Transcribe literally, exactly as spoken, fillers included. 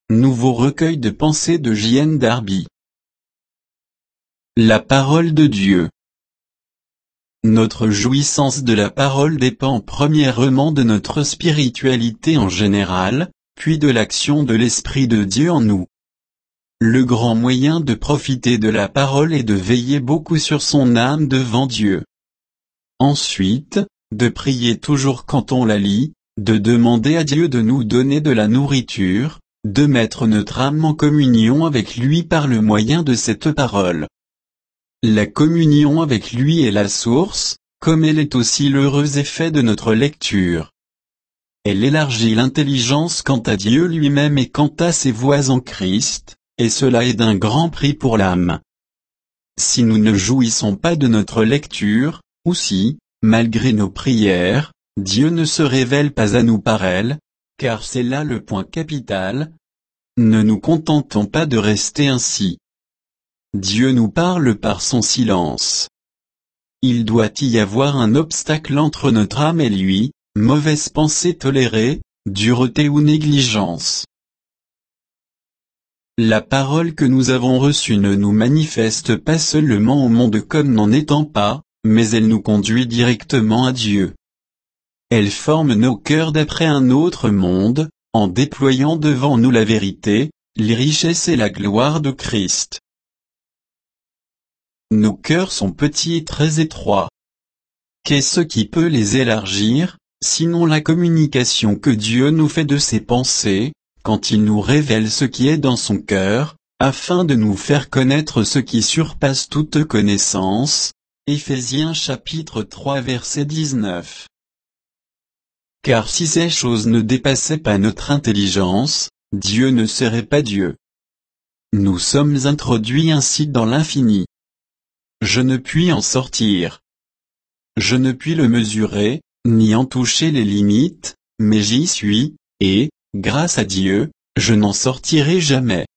nouveau recueil de pensées de J N Darby. La parole de Dieu. Notre jouissance de la parole dépend premièrement de notre spiritualité en général, puis de l'action de l'Esprit de Dieu en nous. Le grand moyen de profiter de la parole est de veiller beaucoup sur son âme devant Dieu. Ensuite, de prier toujours quand on la lit, de demander à Dieu de nous donner de la nourriture, de mettre notre âme en communion avec lui par le moyen de cette parole. La communion avec lui est la source, comme elle est aussi l'heureux effet de notre lecture. Elle élargit l'intelligence quant à Dieu lui-même et quant à ses voies en Christ, et cela est d'un grand prix pour l'âme. Si nous ne jouissons pas de notre lecture, ou si, malgré nos prières, Dieu ne se révèle pas à nous par elle, car c'est là le point capital, ne nous contentons pas de rester ainsi. Dieu nous parle par son silence. Il doit y avoir un obstacle entre notre âme et lui, mauvaise pensée tolérée, dureté ou négligence. La parole que nous avons reçue ne nous manifeste pas seulement au monde comme n'en étant pas, mais elle nous conduit directement à Dieu. Elle forme nos cœurs d'après un autre monde, en déployant devant nous la vérité, les richesses et la gloire de Christ. Nos cœurs sont petits et très étroits. Qu'est-ce qui peut les élargir, sinon la communication que Dieu nous fait de ses pensées, quand il nous révèle ce qui est dans son cœur, afin de nous faire connaître ce qui surpasse toute connaissance. Éphésiens chapitre trois verset dix-neuf. Car si ces choses ne dépassaient pas notre intelligence, Dieu ne serait pas Dieu. Nous sommes introduits ainsi dans l'infini. Je ne puis en sortir. Je ne puis le mesurer, ni en toucher les limites, mais j'y suis, et, grâce à Dieu, je n'en sortirai jamais.